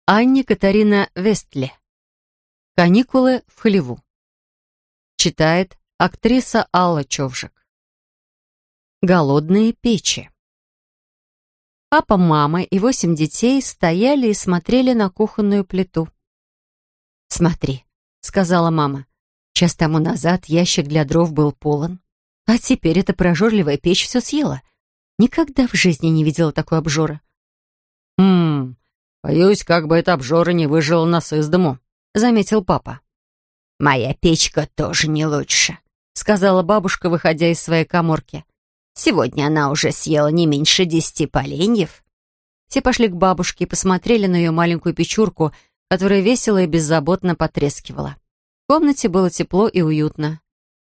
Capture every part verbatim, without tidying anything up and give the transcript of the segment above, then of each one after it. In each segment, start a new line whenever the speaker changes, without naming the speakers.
Анне Катарина Вестле. «Каникулы в хлеву». Читает актриса Алла Човжик. Голодные печи. Папа, мама и восемь детей стояли и смотрели на кухонную плиту. «Смотри», — сказала мама, — «час тому назад ящик для дров был полон, а теперь эта прожорливая печь все съела. Никогда в жизни не видела такой обжоры».
«Хм, боюсь, как бы эта обжора не выжила нас из дому», — заметил папа.
«Моя печка тоже не лучше», —
сказала бабушка, выходя из своей каморки.
«Сегодня она уже съела не меньше десяти поленьев».
Все пошли к бабушке и посмотрели на ее маленькую печурку, которая весело и беззаботно потрескивала. В комнате было тепло и уютно.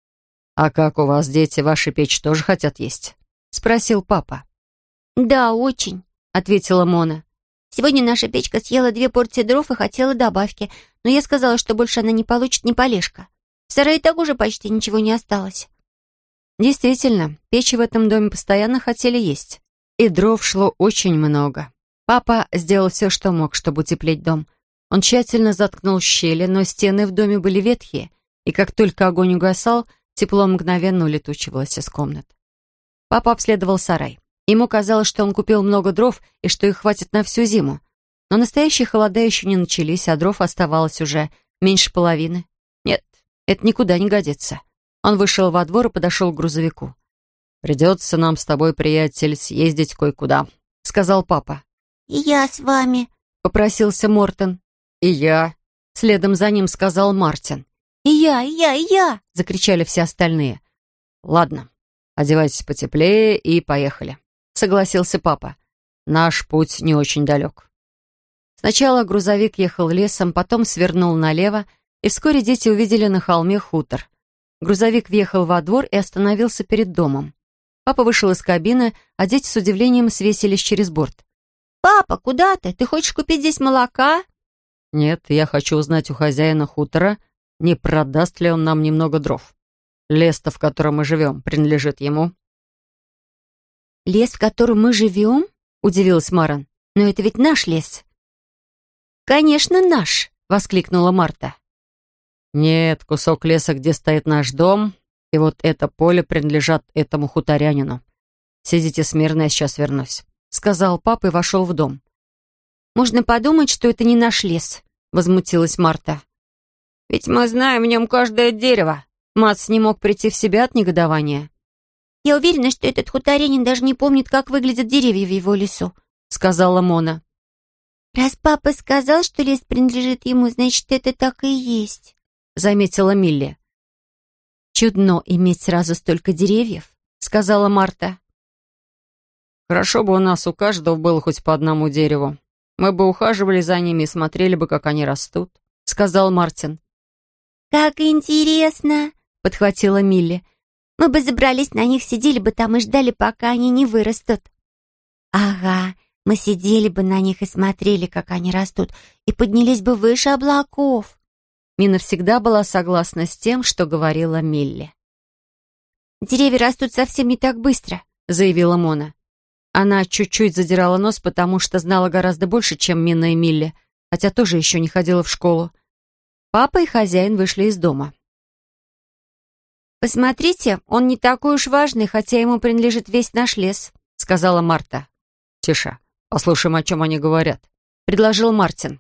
«А как у вас дети ваши печь тоже хотят есть?» — спросил папа.
«Да, очень», — ответила Мона. «Сегодня наша печка съела две порции дров и хотела добавки, но я сказала, что больше она не получит ни полежка. В сарае так уже почти ничего не осталось».
Действительно, печи в этом доме постоянно хотели есть. И дров шло очень много. Папа сделал все, что мог, чтобы утеплить дом. Он тщательно заткнул щели, но стены в доме были ветхие, и как только огонь угасал, тепло мгновенно улетучивалось из комнат. Папа обследовал сарай. Ему казалось, что он купил много дров и что их хватит на всю зиму. Но настоящие холода еще не начались, а дров оставалось уже меньше половины. Нет, это никуда не годится. Он вышел во двор и подошел к грузовику.
«Придется нам с тобой, приятель, съездить кое-куда», — сказал папа.
«И я с вами»,
— попросился Мортен.
«И я»,
— следом за ним сказал Мартин.
«И я, и я, и я!»
— закричали все остальные.
«Ладно, одевайтесь потеплее и поехали», — согласился папа. «Наш путь не очень далек».
Сначала грузовик ехал лесом, потом свернул налево, и вскоре дети увидели на холме хутор. Грузовик въехал во двор и остановился перед домом. Папа вышел из кабины, а дети с удивлением свесились через борт.
«Папа, куда ты? Ты хочешь купить здесь молока?»
«Нет, я хочу узнать у хозяина хутора, не продаст ли он нам немного дров. Лес-то, в котором мы живем, принадлежит ему».
«Лес, в котором мы живем?» — удивилась Маран. «Но это ведь наш лес». «Конечно, наш!» — воскликнула Марта.
«Нет, кусок леса, где стоит наш дом, и вот это поле принадлежат этому хуторянину. Сидите смирно, я сейчас вернусь», — сказал папа и вошел в дом.
«Можно подумать, что это не наш лес», — возмутилась Марта.
«Ведь мы знаем в нем каждое дерево». Мац не мог прийти в себя от негодования.
«Я уверена, что этот хуторянин даже не помнит, как выглядят деревья в его лесу»,
— сказала Мона.
«Раз папа сказал, что лес принадлежит ему, значит, это так и есть»,
— заметила Милли. «Чудно иметь сразу столько деревьев», — сказала Марта.
«Хорошо бы у нас у каждого было хоть по одному дереву. Мы бы ухаживали за ними и смотрели бы, как они растут», — сказал Мартин.
«Как интересно», — подхватила Милли. «Мы бы забрались на них, сидели бы там и ждали, пока они не вырастут». «Ага, мы сидели бы на них и смотрели, как они растут, и поднялись бы выше облаков».
Мина всегда была согласна с тем, что говорила Милли.
«Деревья растут совсем не так быстро»,
— заявила Мона. Она чуть-чуть задирала нос, потому что знала гораздо больше, чем Мина и Милли, хотя тоже еще не ходила в школу. Папа и хозяин вышли из дома.
«Посмотрите, он не такой уж важный, хотя ему принадлежит весь наш лес», — сказала Марта.
«Тише, послушаем, о чем они говорят»,
— предложил Мартин.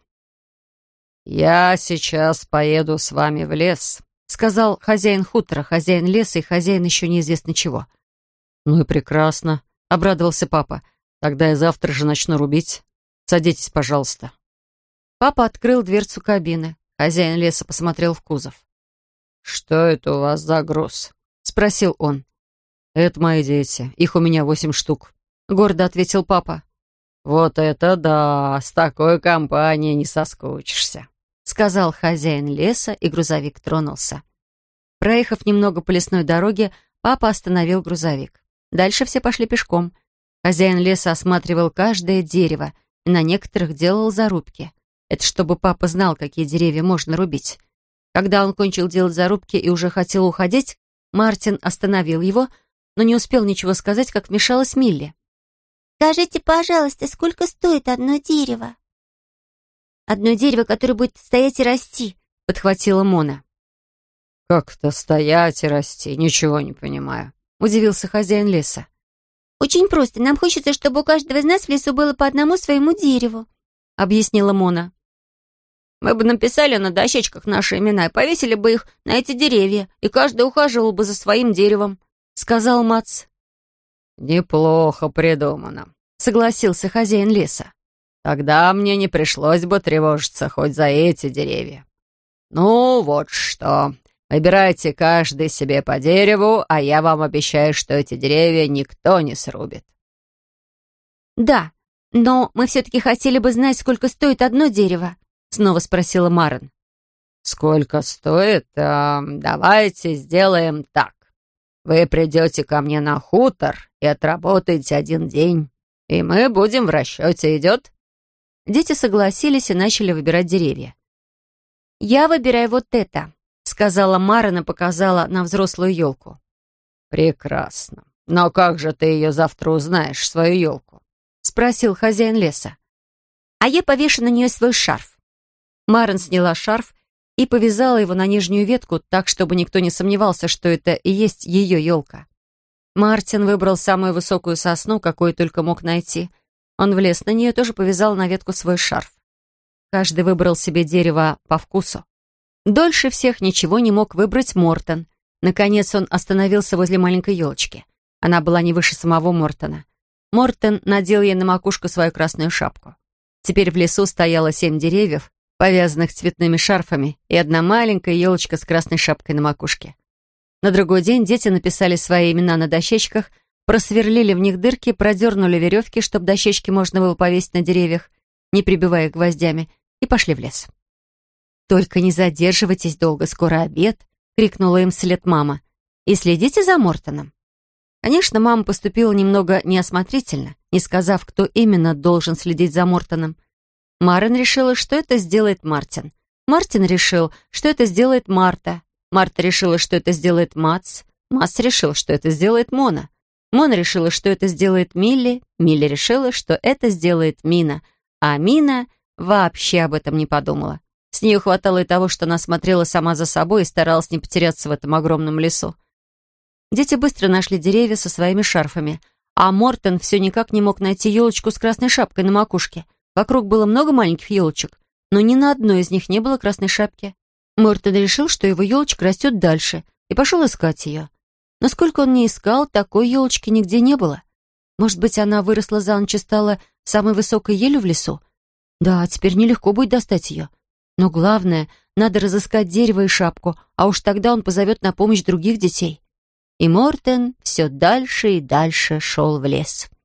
«Я сейчас поеду с вами в лес»,
— сказал хозяин хутора, хозяин леса и хозяин еще неизвестно чего.
«Ну и прекрасно», — обрадовался папа. «Тогда я завтра же начну рубить. Садитесь, пожалуйста».
Папа открыл дверцу кабины. Хозяин леса посмотрел в кузов.
«Что это у вас за груз?» — спросил он. «Это мои дети. Их у меня восемь штук», — гордо ответил папа. «Вот это да! С такой компанией не соскучишься», — сказал хозяин леса, и грузовик тронулся.
Проехав немного по лесной дороге, папа остановил грузовик. Дальше все пошли пешком. Хозяин леса осматривал каждое дерево и на некоторых делал зарубки. Это чтобы папа знал, какие деревья можно рубить. Когда он кончил делать зарубки и уже хотел уходить, Мартин остановил его, но не успел ничего сказать, как вмешалась Милли.
«Скажите, пожалуйста, сколько стоит одно дерево?» одно дерево, которое будет стоять и расти», — подхватила Мона.
«Как-то стоять и расти, ничего не понимаю», — удивился хозяин леса.
«Очень просто. Нам хочется, чтобы у каждого из нас в лесу было по одному своему дереву», — объяснила Мона. «Мы бы написали на дощечках наши имена и повесили бы их на эти деревья, и каждый ухаживал бы за своим деревом», — сказал Мац.
«Неплохо придумано», — согласился хозяин леса. «Тогда мне не пришлось бы тревожиться хоть за эти деревья. Ну, вот что. Выбирайте каждый себе по дереву, а я вам обещаю, что эти деревья никто не срубит».
«Да, но мы все-таки хотели бы знать, сколько стоит одно дерево», — снова спросила Марен.
«Сколько стоит? А, давайте сделаем так. Вы придете ко мне на хутор и отработаете один день, и мы будем в расчете. Идет?»
Дети согласились и начали выбирать деревья.
«Я выбираю вот это»,
— сказала Марен и показала на взрослую елку.
«Прекрасно. Но как же ты ее завтра узнаешь, свою елку?»
— спросил хозяин леса.
«А я повешу на нее свой шарф».
Марен сняла шарф и повязала его на нижнюю ветку так, чтобы никто не сомневался, что это и есть ее елка. Мартин выбрал самую высокую сосну, какую только мог найти. Он влез на нее и тоже повязал на ветку свой шарф. Каждый выбрал себе дерево по вкусу. Дольше всех ничего не мог выбрать Мортон. Наконец он остановился возле маленькой елочки. Она была не выше самого Мортона. Мортон надел ей на макушку свою красную шапку. Теперь в лесу стояло семь деревьев, повязанных цветными шарфами, и одна маленькая елочка с красной шапкой на макушке. На другой день дети написали свои имена на дощечках, просверлили в них дырки, продернули веревки, чтобы дощечки можно было повесить на деревьях, не прибивая их гвоздями, и пошли в лес. «Только не задерживайтесь долго, скоро обед», — крикнула им вслед мама. «И следите за Мортоном». Конечно, мама поступила немного неосмотрительно, не сказав, кто именно должен следить за Мортоном. Марен решила, что это сделает Мартин. Мартин решил, что это сделает Марта. Марта решила, что это сделает Мац. Мац решил, что это сделает Мона. Мона решила, что это сделает Милли. Милли решила, что это сделает Мина. А Мина вообще об этом не подумала. С нее хватало и того, что она смотрела сама за собой и старалась не потеряться в этом огромном лесу. Дети быстро нашли деревья со своими шарфами, а Мортон все никак не мог найти елочку с красной шапкой на макушке. Вокруг было много маленьких елочек, но ни на одной из них не было красной шапки. Мортон решил, что его елочка растет дальше, и пошел искать ее. Но сколько он ни искал, такой елочки нигде не было. Может быть, она выросла за ночь и стала самой высокой елью в лесу? Да, теперь нелегко будет достать ее. Но главное, надо разыскать дерево и шапку, а уж тогда он позовет на помощь других детей. И Мортон все дальше и дальше шел в лес.